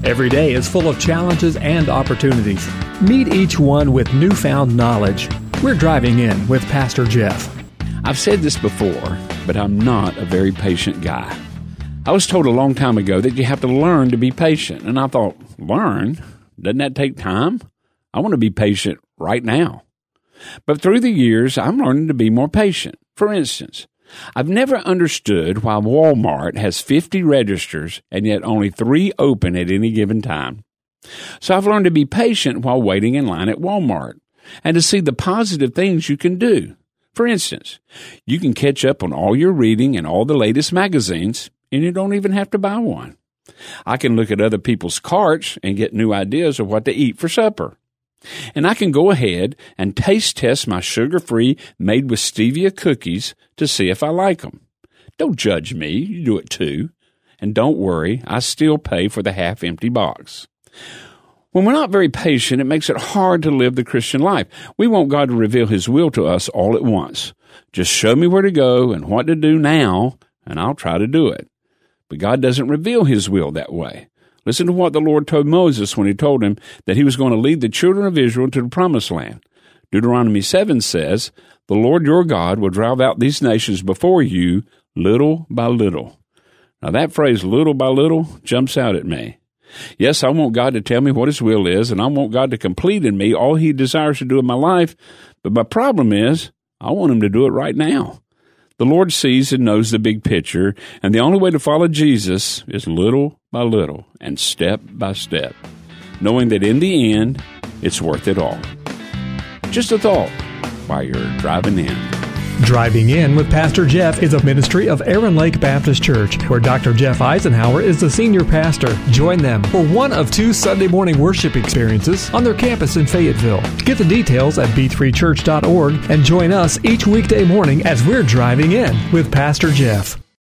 Every day is full of challenges and opportunities. Meet each one with newfound knowledge. We're Driving In with Pastor Jeff. I've said this before, but I'm not a very patient guy. I was told a long time ago that you have to learn to be patient, and I thought, learn? Doesn't that take time? I want to be patient right now. But through the years, I'm learning to be more patient. For instance, I've never understood why Walmart has 50 registers and yet only 3 open at any given time. So I've learned to be patient while waiting in line at Walmart and to see the positive things you can do. For instance, you can catch up on all your reading and all the latest magazines, and you don't even have to buy one. I can look at other people's carts and get new ideas of what to eat for supper. And I can go ahead and taste test my sugar-free, made with stevia cookies to see if I like them. Don't judge me. You do it too. And don't worry, I still pay for the half-empty box. When we're not very patient, it makes it hard to live the Christian life. We want God to reveal His will to us all at once. Just show me where to go and what to do now, and I'll try to do it. But God doesn't reveal His will that way. Listen to what the Lord told Moses when He told him that He was going to lead the children of Israel to the promised land. Deuteronomy 7 says, "The Lord your God will drive out these nations before you little by little." Now that phrase, little by little, jumps out at me. Yes, I want God to tell me what His will is, and I want God to complete in me all He desires to do in my life, but my problem is I want Him to do it right now. The Lord sees and knows the big picture, and the only way to follow Jesus is little by little and step by step, knowing that in the end, it's worth it all. Just a thought while you're driving in. Driving In with Pastor Jeff is a ministry of Aaron Lake Baptist Church, where Dr. Jeff Eisenhower is the senior pastor. Join them for one of 2 Sunday morning worship experiences on their campus in Fayetteville. Get the details at b3church.org and join us each weekday morning as we're driving in with Pastor Jeff.